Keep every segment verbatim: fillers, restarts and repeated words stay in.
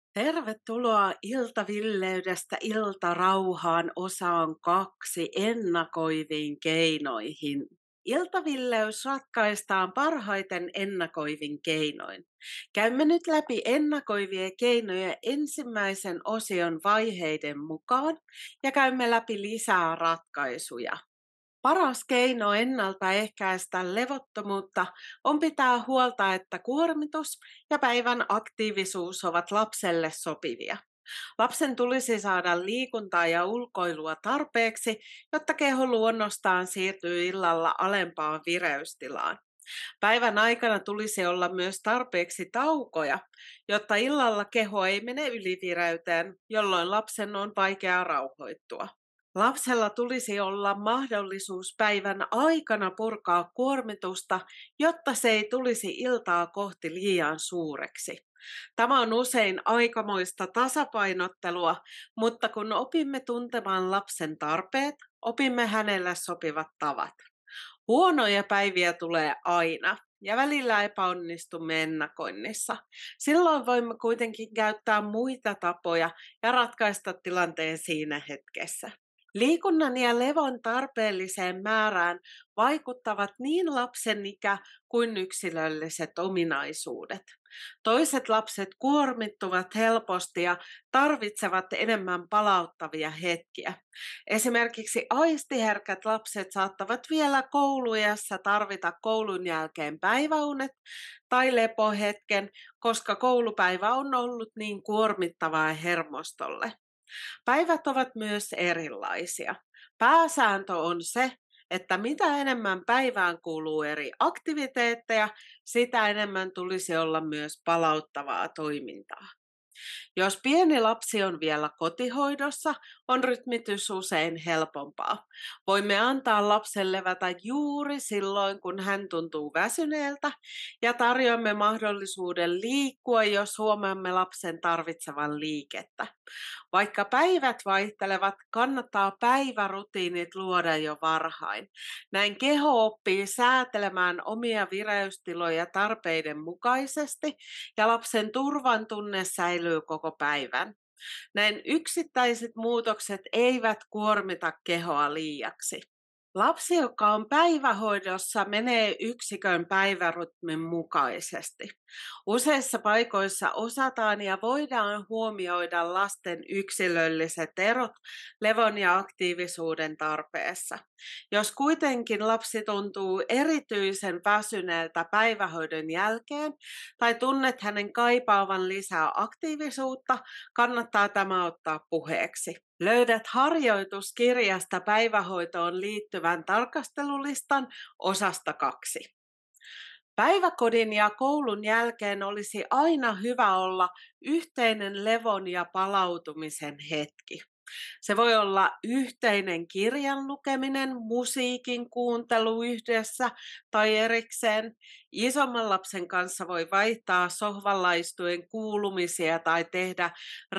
Tervetuloa iltavilleydestä iltarauhaan osaan kaksi ennakoiviin keinoihin. Iltavilleys ratkaistaan parhaiten ennakoivin keinoin. Käymme nyt läpi ennakoivia keinoja ensimmäisen osion vaiheiden mukaan ja käymme läpi lisää ratkaisuja. Paras keino ennaltaehkäistä levottomuutta on pitää huolta, että kuormitus ja päivän aktiivisuus ovat lapselle sopivia. Lapsen tulisi saada liikuntaa ja ulkoilua tarpeeksi, jotta keho luonnostaan siirtyy illalla alempaan vireystilaan. Päivän aikana tulisi olla myös tarpeeksi taukoja, jotta illalla keho ei mene ylivireyteen, jolloin lapsen on vaikea rauhoittua. Lapsella tulisi olla mahdollisuus päivän aikana purkaa kuormitusta, jotta se ei tulisi iltaa kohti liian suureksi. Tämä on usein aikamoista tasapainottelua, mutta kun opimme tuntemaan lapsen tarpeet, opimme hänelle sopivat tavat. Huonoja päiviä tulee aina ja välillä epäonnistumme ennakoinnissa. Silloin voimme kuitenkin käyttää muita tapoja ja ratkaista tilanteen siinä hetkessä. Liikunnan ja levon tarpeelliseen määrään vaikuttavat niin lapsen ikä kuin yksilölliset ominaisuudet. Toiset lapset kuormittuvat helposti ja tarvitsevat enemmän palauttavia hetkiä. Esimerkiksi aistiherkät lapset saattavat vielä kouluiässä tarvita koulun jälkeen päiväunet tai lepohetken, koska koulupäivä on ollut niin kuormittavaa hermostolle. Päivät ovat myös erilaisia. Pääsääntö on se, että mitä enemmän päivään kuuluu eri aktiviteetteja, sitä enemmän tulisi olla myös palauttavaa toimintaa. Jos pieni lapsi on vielä kotihoidossa, on rytmitys usein helpompaa. Voimme antaa lapsen levätä juuri silloin, kun hän tuntuu väsyneeltä, ja tarjoamme mahdollisuuden liikkua, jos huomaamme lapsen tarvitsevan liikettä. Vaikka päivät vaihtelevat, kannattaa päivärutiinit luoda jo varhain. Näin keho oppii säätelemään omia vireystiloja tarpeiden mukaisesti ja lapsen turvan tunne säilyy koko päivän. Näin yksittäiset muutokset eivät kuormita kehoa liiaksi. Lapsi, joka on päivähoidossa, menee yksikön päivärytmin mukaisesti. Useissa paikoissa osataan ja voidaan huomioida lasten yksilölliset erot levon ja aktiivisuuden tarpeessa. Jos kuitenkin lapsi tuntuu erityisen väsyneeltä päivähoidon jälkeen tai tunnet hänen kaipaavan lisää aktiivisuutta, kannattaa tämä ottaa puheeksi. Löydät harjoituskirjasta päivähoitoon liittyvän tarkastelulistan osasta kaksi. Päiväkodin ja koulun jälkeen olisi aina hyvä olla yhteinen levon ja palautumisen hetki. Se voi olla yhteinen kirjan lukeminen, musiikin kuuntelu yhdessä tai erikseen. Isomman lapsen kanssa voi vaihtaa sohvalla istuen kuulumisia tai tehdä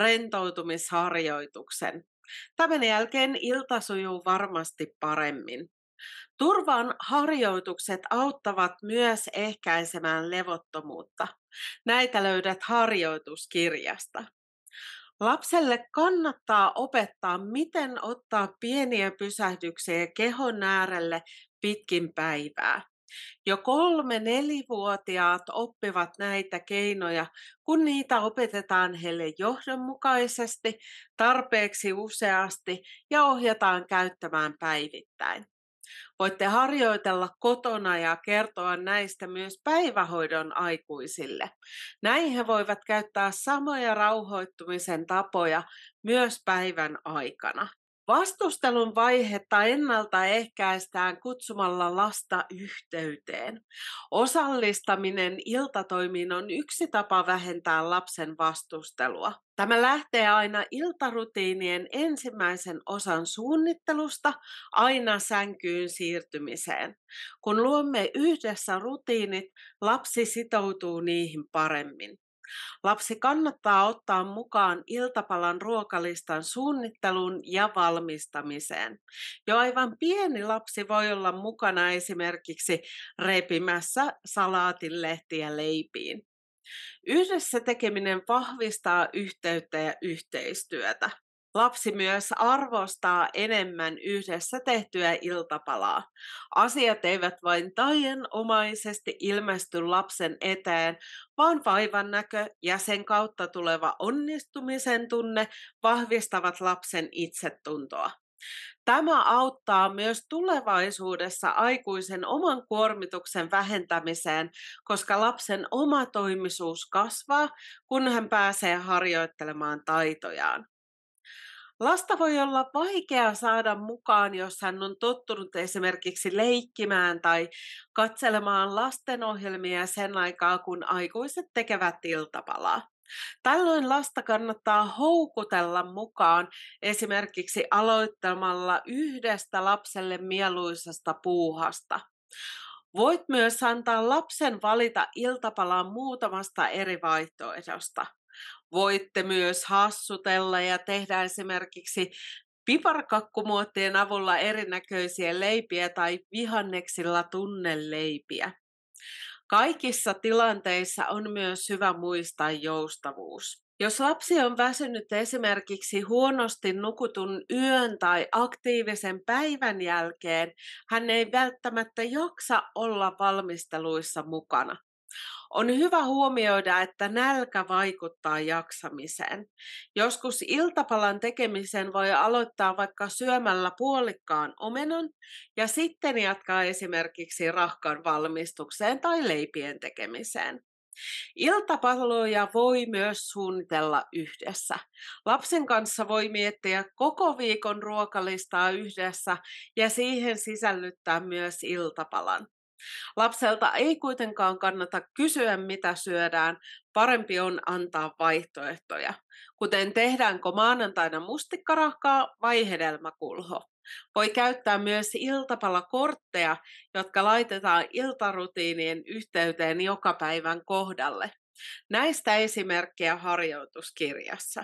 rentoutumisharjoituksen. Tämän jälkeen ilta sujuu varmasti paremmin. Turvan harjoitukset auttavat myös ehkäisemään levottomuutta. Näitä löydät harjoituskirjasta. Lapselle kannattaa opettaa, miten ottaa pieniä pysähdyksiä kehon äärelle pitkin päivää. Jo kolme-nelivuotiaat oppivat näitä keinoja, kun niitä opetetaan heille johdonmukaisesti, tarpeeksi useasti ja ohjataan käyttämään päivittäin. Voitte harjoitella kotona ja kertoa näistä myös päivähoidon aikuisille. Näin he voivat käyttää samoja rauhoittumisen tapoja myös päivän aikana. Vastustelun vaihetta ennaltaehkäistään kutsumalla lasta yhteyteen. Osallistaminen iltatoimiin on yksi tapa vähentää lapsen vastustelua. Tämä lähtee aina iltarutiinien ensimmäisen osan suunnittelusta aina sänkyyn siirtymiseen. Kun luomme yhdessä rutiinit, lapsi sitoutuu niihin paremmin. Lapsi kannattaa ottaa mukaan iltapalan ruokalistan suunnitteluun ja valmistamiseen. Jo aivan pieni lapsi voi olla mukana esimerkiksi repimässä salaatinlehtiä leipiin. Yhdessä tekeminen vahvistaa yhteyttä ja yhteistyötä. Lapsi myös arvostaa enemmän yhdessä tehtyä iltapalaa. Asiat eivät vain taianomaisesti ilmesty lapsen eteen, vaan vaivan näkö ja sen kautta tuleva onnistumisen tunne vahvistavat lapsen itsetuntoa. Tämä auttaa myös tulevaisuudessa aikuisen oman kuormituksen vähentämiseen, koska lapsen omatoimisuus kasvaa, kun hän pääsee harjoittelemaan taitojaan. Lasta voi olla vaikea saada mukaan, jos hän on tottunut esimerkiksi leikkimään tai katselemaan lastenohjelmia sen aikaa, kun aikuiset tekevät iltapalaa. Tällöin lasta kannattaa houkutella mukaan esimerkiksi aloittamalla yhdestä lapselle mieluisasta puuhasta. Voit myös antaa lapsen valita iltapalan muutamasta eri vaihtoehdosta. Voitte myös hassutella ja tehdä esimerkiksi piparkakkumuottien avulla erinäköisiä leipiä tai vihanneksilla tunneleipiä. Kaikissa tilanteissa on myös hyvä muistaa joustavuus. Jos lapsi on väsynyt esimerkiksi huonosti nukutun yön tai aktiivisen päivän jälkeen, hän ei välttämättä jaksa olla valmisteluissa mukana. On hyvä huomioida, että nälkä vaikuttaa jaksamiseen. Joskus iltapalan tekemisen voi aloittaa vaikka syömällä puolikkaan omenan ja sitten jatkaa esimerkiksi rahkan valmistukseen tai leipien tekemiseen. Iltapaloja voi myös suunnitella yhdessä. Lapsen kanssa voi miettiä koko viikon ruokalistaa yhdessä ja siihen sisällyttää myös iltapalan. Lapselta ei kuitenkaan kannata kysyä, mitä syödään, parempi on antaa vaihtoehtoja, kuten tehdäänkö maanantaina mustikkarahkaa vai hedelmäkulho. Voi käyttää myös iltapalakortteja, jotka laitetaan iltarutiinien yhteyteen joka päivän kohdalle. Näistä esimerkkejä harjoituskirjassa.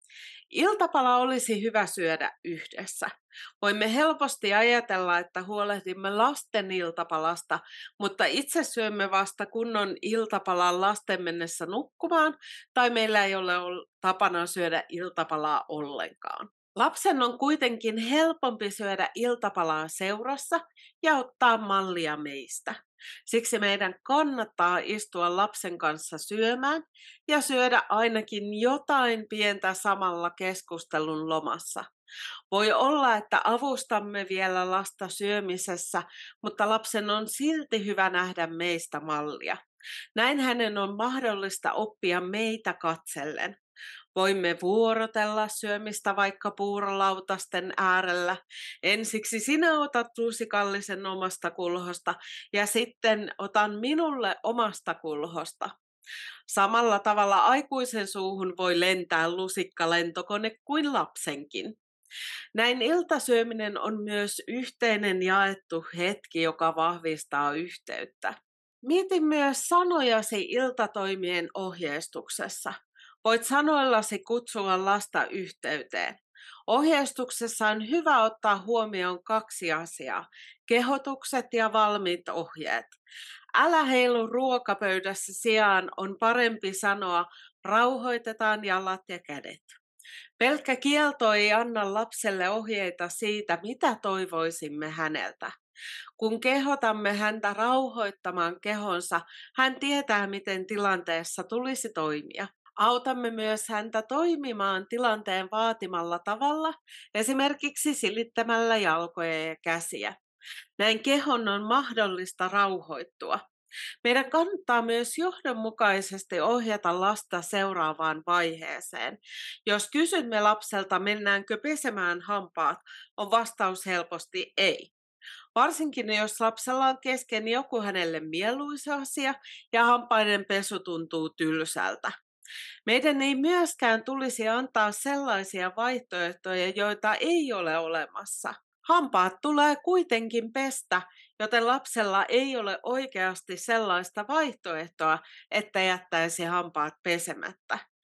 Iltapala olisi hyvä syödä yhdessä. Voimme helposti ajatella, että huolehdimme lasten iltapalasta, mutta itse syömme vasta kunnon iltapalan lasten mennessä nukkumaan, tai meillä ei ole tapana syödä iltapalaa ollenkaan. Lapsen on kuitenkin helpompi syödä iltapalaa seurassa ja ottaa mallia meistä. Siksi meidän kannattaa istua lapsen kanssa syömään ja syödä ainakin jotain pientä samalla keskustelun lomassa. Voi olla, että avustamme vielä lasta syömisessä, mutta lapsen on silti hyvä nähdä meistä mallia. Näin hänen on mahdollista oppia meitä katsellen. Voimme vuorotella syömistä vaikka puurolautasten äärellä. Ensiksi sinä otat lusikallisen omasta kulhosta ja sitten otan minulle omasta kulhosta. Samalla tavalla aikuisen suuhun voi lentää lusikkalentokone kuin lapsenkin. Näin iltasyöminen on myös yhteinen jaettu hetki, joka vahvistaa yhteyttä. Mieti myös sanojasi iltatoimien ohjeistuksessa. Voit sanoillasi kutsua lasta yhteyteen. Ohjeistuksessa on hyvä ottaa huomioon kaksi asiaa, kehotukset ja valmiit ohjeet. Älä heilu ruokapöydässä sijaan on parempi sanoa, rauhoitetaan jalat ja kädet. Pelkkä kielto ei anna lapselle ohjeita siitä, mitä toivoisimme häneltä. Kun kehotamme häntä rauhoittamaan kehonsa, hän tietää, miten tilanteessa tulisi toimia. Autamme myös häntä toimimaan tilanteen vaatimalla tavalla, esimerkiksi silittämällä jalkoja ja käsiä. Näin kehon on mahdollista rauhoittua. Meidän kannattaa myös johdonmukaisesti ohjata lasta seuraavaan vaiheeseen. Jos kysymme lapselta, mennäänkö pesemään hampaat, on vastaus helposti ei. Varsinkin jos lapsella on kesken joku hänelle mieluisa asia ja hampaiden pesu tuntuu tylsältä. Meidän ei myöskään tulisi antaa sellaisia vaihtoehtoja, joita ei ole olemassa. Hampaat tulee kuitenkin pestä, joten lapsella ei ole oikeasti sellaista vaihtoehtoa, että jättäisi hampaat pesemättä.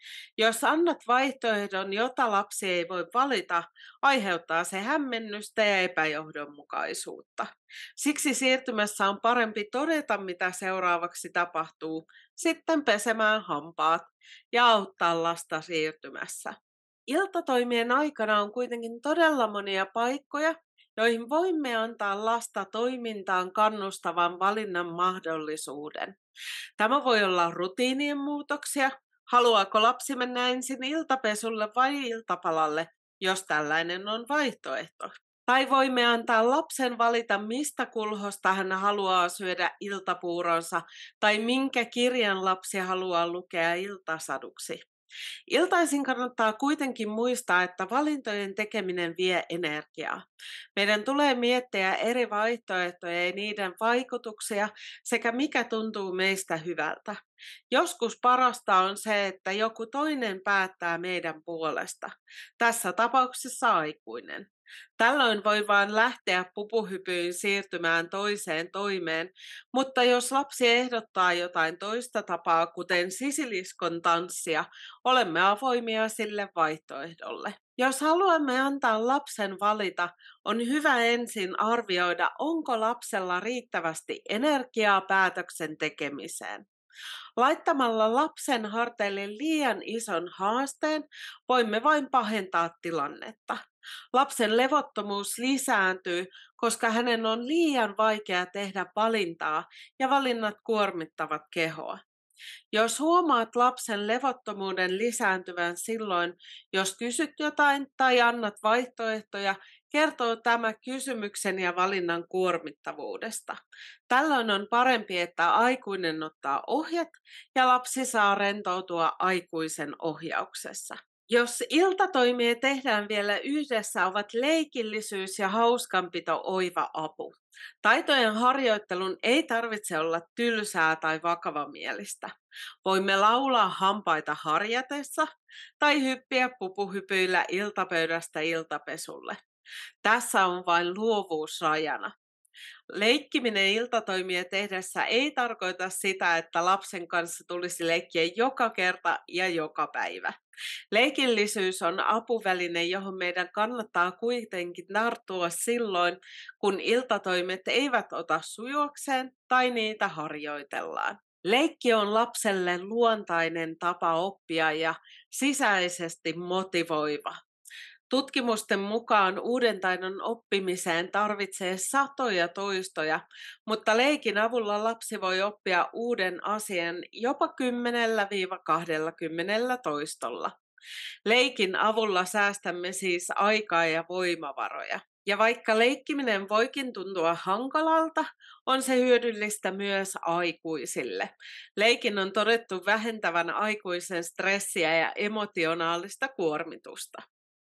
Jos annat vaihtoehdon, jota lapsi ei voi valita, aiheuttaa se hämmennystä ja epäjohdonmukaisuutta. Siksi siirtymässä on parempi todeta, mitä seuraavaksi tapahtuu, sitten pesemään hampaat ja auttaa lasta siirtymässä. Iltatoimien aikana on kuitenkin todella monia paikkoja, joihin voimme antaa lasta toimintaan kannustavan valinnan mahdollisuuden. Tämä voi olla rutiinien muutoksia. Haluaako lapsi mennä ensin iltapesulle vai iltapalalle, jos tällainen on vaihtoehto? Tai voimme antaa lapsen valita, mistä kulhosta hän haluaa syödä iltapuuronsa tai minkä kirjan lapsi haluaa lukea iltasaduksi. Iltaisin kannattaa kuitenkin muistaa, että valintojen tekeminen vie energiaa. Meidän tulee miettiä eri vaihtoehtoja ja niiden vaikutuksia sekä mikä tuntuu meistä hyvältä. Joskus parasta on se, että joku toinen päättää meidän puolesta. Tässä tapauksessa aikuinen. Tällöin voi vain lähteä pupuhypyyn siirtymään toiseen toimeen, mutta jos lapsi ehdottaa jotain toista tapaa, kuten sisiliskon tanssia, olemme avoimia sille vaihtoehdolle. Jos haluamme antaa lapsen valita, on hyvä ensin arvioida, onko lapsella riittävästi energiaa päätöksen tekemiseen. Laittamalla lapsen harteille liian ison haasteen voimme vain pahentaa tilannetta. Lapsen levottomuus lisääntyy, koska hänen on liian vaikea tehdä valintaa ja valinnat kuormittavat kehoa. Jos huomaat lapsen levottomuuden lisääntyvän silloin, jos kysyt jotain tai annat vaihtoehtoja, kertoo tämä kysymyksen ja valinnan kuormittavuudesta. Tällöin on parempi, että aikuinen ottaa ohjat ja lapsi saa rentoutua aikuisen ohjauksessa. Jos iltatoimia tehdään vielä yhdessä, ovat leikillisyys ja hauskanpito oiva apu. Taitojen harjoittelun ei tarvitse olla tylsää tai vakavamielistä. Voimme laulaa hampaita harjatessa tai hyppiä pupuhypyillä iltapöydästä iltapesulle. Tässä on vain luovuus rajana. Leikkiminen iltatoimia tehdessä ei tarkoita sitä, että lapsen kanssa tulisi leikkiä joka kerta ja joka päivä. Leikillisyys on apuväline, johon meidän kannattaa kuitenkin tarttua silloin, kun iltatoimet eivät ota sujuakseen tai niitä harjoitellaan. Leikki on lapselle luontainen tapa oppia ja sisäisesti motivoiva. Tutkimusten mukaan uuden taidon oppimiseen tarvitsee satoja toistoja, mutta leikin avulla lapsi voi oppia uuden asian jopa kymmenellä kaksikymmentä toistolla. Leikin avulla säästämme siis aikaa ja voimavaroja. Ja vaikka leikkiminen voikin tuntua hankalalta, on se hyödyllistä myös aikuisille. Leikin on todettu vähentävän aikuisen stressiä ja emotionaalista kuormitusta.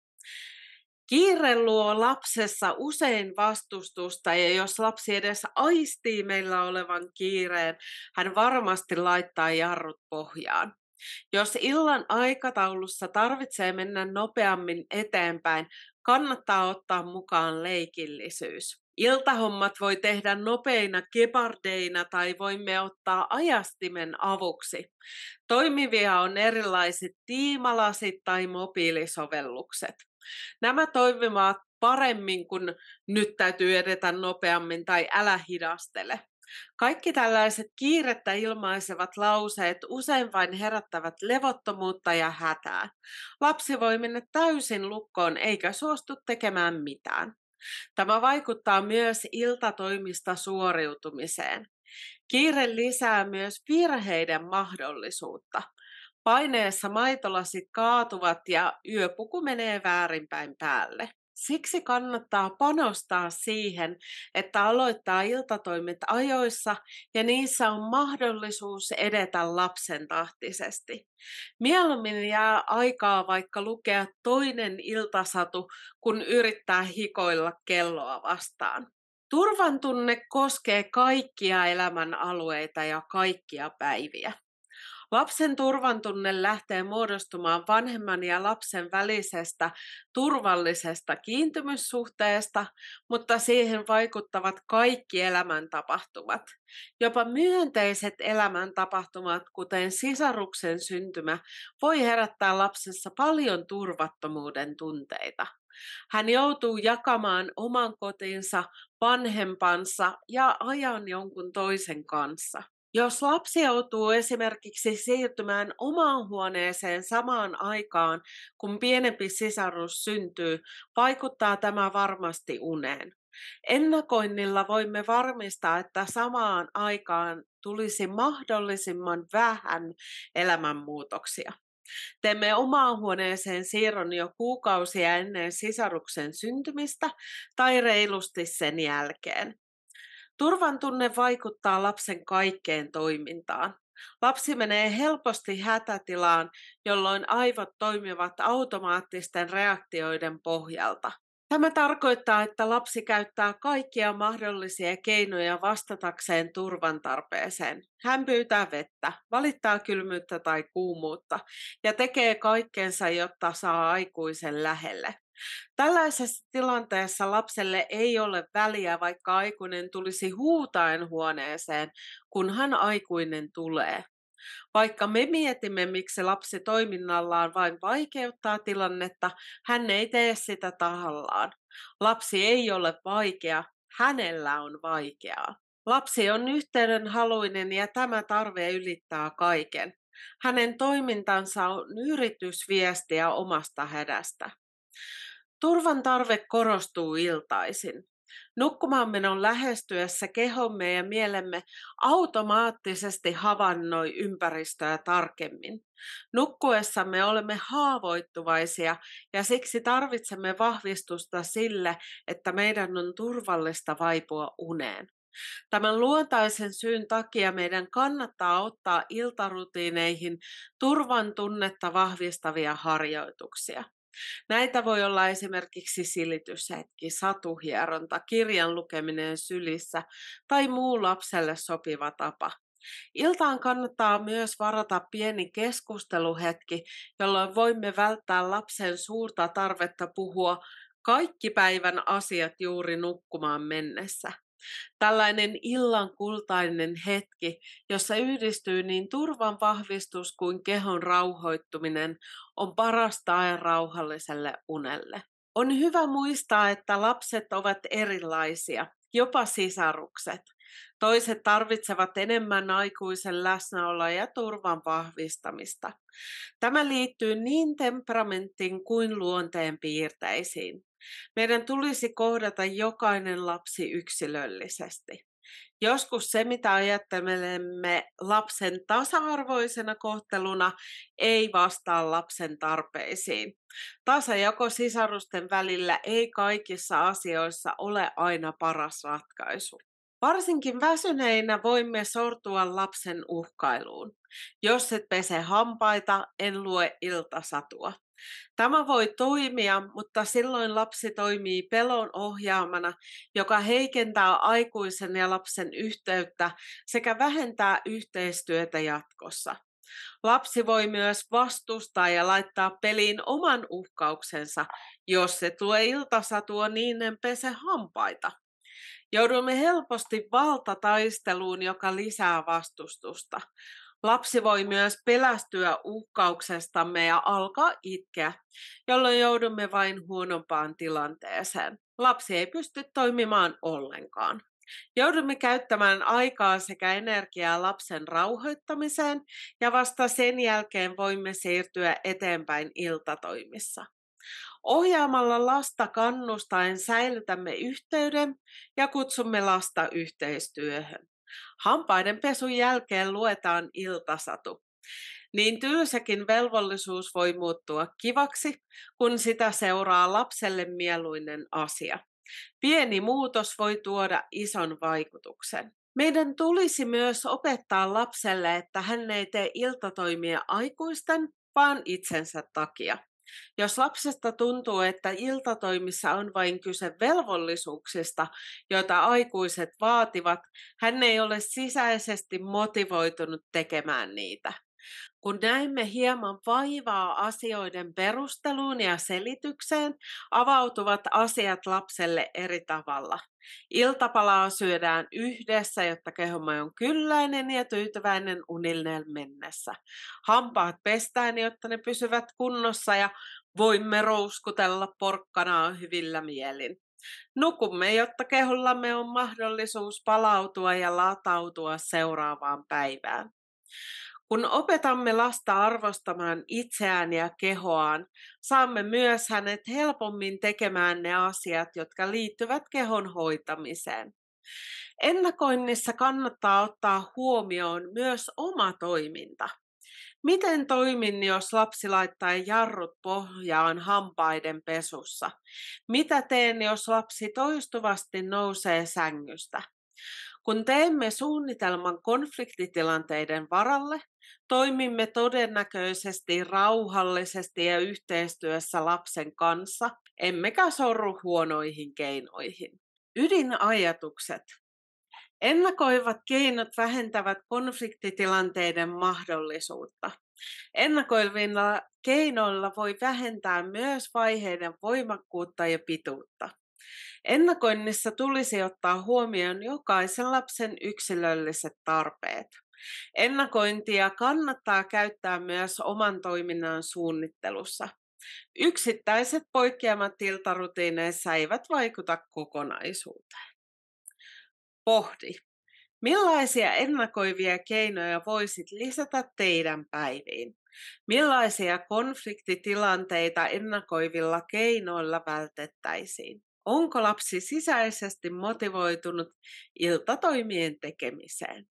Kiire luo lapsessa usein vastustusta ja jos lapsi edes aistii meillä olevan kiireen, hän varmasti laittaa jarrut pohjaan. Jos illan aikataulussa tarvitsee mennä nopeammin eteenpäin, kannattaa ottaa mukaan leikillisyys. Iltahommat voi tehdä nopeina gepardeina tai voimme ottaa ajastimen avuksi. Toimivia on erilaiset tiimalasit tai mobiilisovellukset. Nämä toimivat paremmin kuin nyt täytyy edetä nopeammin tai älä hidastele. Kaikki tällaiset kiirettä ilmaisevat lauseet usein vain herättävät levottomuutta ja hätää. Lapsi voi mennä täysin lukkoon eikä suostu tekemään mitään. Tämä vaikuttaa myös iltatoimista suoriutumiseen. Kiire lisää myös virheiden mahdollisuutta. Paineessa maitolasit kaatuvat ja yöpuku menee väärinpäin päälle. Siksi kannattaa panostaa siihen, että aloittaa iltatoimet ajoissa ja niissä on mahdollisuus edetä lapsen tahtisesti. Mieluummin jää aikaa vaikka lukea toinen iltasatu, kun yrittää hikoilla kelloa vastaan. Turvan tunne koskee kaikkia elämän alueita ja kaikkia päiviä. Lapsen turvantunne lähtee muodostumaan vanhemman ja lapsen välisestä turvallisesta kiintymyssuhteesta, mutta siihen vaikuttavat kaikki elämäntapahtumat. Jopa myönteiset elämäntapahtumat, kuten sisaruksen syntymä, voi herättää lapsessa paljon turvattomuuden tunteita. Hän joutuu jakamaan oman kotinsa, vanhempansa ja ajan jonkun toisen kanssa. Jos lapsi joutuu esimerkiksi siirtymään omaan huoneeseen samaan aikaan, kun pienempi sisarus syntyy, vaikuttaa tämä varmasti uneen. Ennakoinnilla voimme varmistaa, että samaan aikaan tulisi mahdollisimman vähän elämänmuutoksia. Teemme omaan huoneeseen siirron jo kuukausia ennen sisaruksen syntymistä tai reilusti sen jälkeen. Turvan tunne vaikuttaa lapsen kaikkeen toimintaan. Lapsi menee helposti hätätilaan, jolloin aivot toimivat automaattisten reaktioiden pohjalta. Tämä tarkoittaa, että lapsi käyttää kaikkia mahdollisia keinoja vastatakseen turvan tarpeeseen. Hän pyytää vettä, valittaa kylmyyttä tai kuumuutta ja tekee kaikkensa, jotta saa aikuisen lähelle. Tällaisessa tilanteessa lapselle ei ole väliä, vaikka aikuinen tulisi huutaen huoneeseen, kunhan aikuinen tulee. Vaikka me mietimme, miksi lapsi toiminnallaan vain vaikeuttaa tilannetta, hän ei tee sitä tahallaan. Lapsi ei ole vaikea, hänellä on vaikeaa. Lapsi on yhteydenhaluinen ja tämä tarve ylittää kaiken. Hänen toimintansa on yritys viestiä omasta hädästä. Turvan tarve korostuu iltaisin. Nukkumaanmenon lähestyessä kehomme ja mielemme automaattisesti havainnoi ympäristöä tarkemmin. Nukkuessamme olemme haavoittuvaisia ja siksi tarvitsemme vahvistusta sille, että meidän on turvallista vaipua uneen. Tämän luontaisen syyn takia meidän kannattaa ottaa iltarutiineihin turvan tunnetta vahvistavia harjoituksia. Näitä voi olla esimerkiksi silityshetki, satuhieronta, kirjan lukeminen sylissä tai muu lapselle sopiva tapa. Iltaan kannattaa myös varata pieni keskusteluhetki, jolloin voimme välttää lapsen suurta tarvetta puhua kaikki päivän asiat juuri nukkumaan mennessä. Tällainen illan kultainen hetki, jossa yhdistyy niin turvan vahvistus kuin kehon rauhoittuminen, on paras tae rauhalliselle unelle. On hyvä muistaa, että lapset ovat erilaisia, jopa sisarukset. Toiset tarvitsevat enemmän aikuisen läsnäoloa ja turvan vahvistamista. Tämä liittyy niin temperamenttiin kuin luonteen piirteisiin. Meidän tulisi kohdata jokainen lapsi yksilöllisesti. Joskus se, mitä ajattelemme lapsen tasa-arvoisena kohteluna, ei vastaa lapsen tarpeisiin. Tasajako sisarusten välillä ei kaikissa asioissa ole aina paras ratkaisu. Varsinkin väsyneinä voimme sortua lapsen uhkailuun. Jos et pese hampaita, en lue iltasatua. Tämä voi toimia, mutta silloin lapsi toimii pelon ohjaamana, joka heikentää aikuisen ja lapsen yhteyttä sekä vähentää yhteistyötä jatkossa. Lapsi voi myös vastustaa ja laittaa peliin oman uhkauksensa, jos et lue iltasatua, niin en pese hampaita. Joudumme helposti valtataisteluun, joka lisää vastustusta. Lapsi voi myös pelästyä uhkauksestamme ja alkaa itkeä, jolloin joudumme vain huonompaan tilanteeseen. Lapsi ei pysty toimimaan ollenkaan. Joudumme käyttämään aikaa sekä energiaa lapsen rauhoittamiseen ja vasta sen jälkeen voimme siirtyä eteenpäin iltatoimissa. Ohjaamalla lasta kannustaen säilytämme yhteyden ja kutsumme lasta yhteistyöhön. Hampaiden pesun jälkeen luetaan iltasatu. Niin tylsäkin velvollisuus voi muuttua kivaksi, kun sitä seuraa lapselle mieluinen asia. Pieni muutos voi tuoda ison vaikutuksen. Meidän tulisi myös opettaa lapselle, että hän ei tee iltatoimia aikuisten, vaan itsensä takia. Jos lapsesta tuntuu, että iltatoimissa on vain kyse velvollisuuksista, joita aikuiset vaativat, hän ei ole sisäisesti motivoitunut tekemään niitä. Kun näemme hieman vaivaa asioiden perusteluun ja selitykseen, avautuvat asiat lapselle eri tavalla. Iltapalaa syödään yhdessä, jotta kehomme on kylläinen ja tyytyväinen unilleen mennessä. Hampaat pestään, jotta ne pysyvät kunnossa ja voimme rouskutella porkkanaa hyvillä mielin. Nukumme, jotta kehollamme on mahdollisuus palautua ja latautua seuraavaan päivään. Kun opetamme lasta arvostamaan itseään ja kehoaan, saamme myös hänet helpommin tekemään ne asiat, jotka liittyvät kehon hoitamiseen. Ennakoinnissa kannattaa ottaa huomioon myös oma toiminta. Miten toimin, jos lapsi laittaa jarrut pohjaan hampaiden pesussa? Mitä teen, jos lapsi toistuvasti nousee sängystä? Kun teemme suunnitelman konfliktitilanteiden varalle, toimimme todennäköisesti rauhallisesti ja yhteistyössä lapsen kanssa, emmekä sorru huonoihin keinoihin. Ydinajatukset. Ennakoivat keinot vähentävät konfliktitilanteiden mahdollisuutta. Ennakoivilla keinoilla voi vähentää myös vaiheiden voimakkuutta ja pituutta. Ennakoinnissa tulisi ottaa huomioon jokaisen lapsen yksilölliset tarpeet. Ennakointia kannattaa käyttää myös oman toiminnan suunnittelussa. Yksittäiset poikkeamat iltarutiineissa eivät vaikuta kokonaisuuteen. Pohdi. Millaisia ennakoivia keinoja voisit lisätä teidän päiviin? Millaisia konfliktitilanteita ennakoivilla keinoilla vältettäisiin? Onko lapsi sisäisesti motivoitunut iltatoimien tekemiseen?